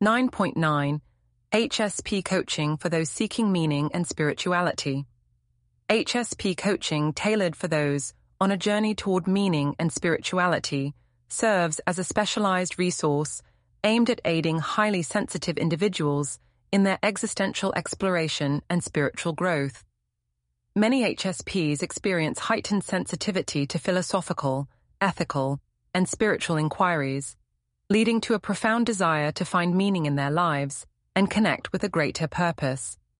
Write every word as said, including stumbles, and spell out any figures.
nine point nine. H S P Coaching for those seeking meaning and spirituality. H S P Coaching, tailored for those on a journey toward meaning and spirituality, serves as a specialized resource aimed at aiding highly sensitive individuals in their existential exploration and spiritual growth. Many H S Ps experience heightened sensitivity to philosophical, ethical, and spiritual inquiries, leading to a profound desire to find meaning in their lives and connect with a greater purpose.